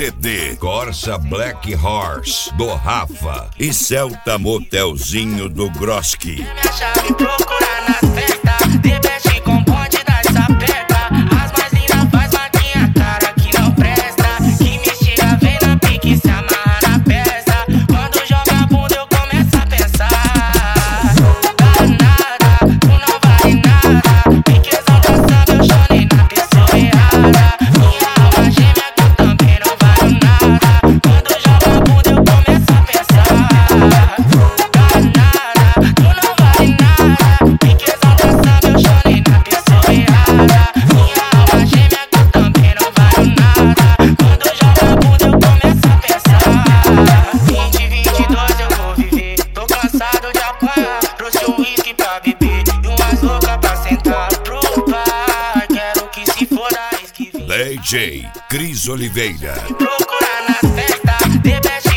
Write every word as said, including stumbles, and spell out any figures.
C D Corsa Black Horse do Rafa e Celta Motelzinho do Groski. Me chave procurar nas festas, de best com bonde das sapeca. As mais lindas faz maquinha, cara que não presta. Que me chega, vem na pique, se amarra na peça. Quando joga bunda eu começo a pensar. Danada, tu não vale nada. Piquezão da samba, eu chorei na pessoa errada. Minha alma gêmea, tu também não vale nada. Quando joga bunda eu começo a pensar. Danada, tu não vale nada. Piquezão da samba, eu chorei na pessoa errada. Minha alma gêmea, tu também não vale nada. Quando joga bunda eu começo a pensar. vinte, vinte e dois eu vou viver. Tô cansado de apanhar. Trouxe o uísque pra beber e umas loucas pra sentar pro bar. Quero que se foda a esquivinha. D J Cris Oliveira. Procurar nas festas, de best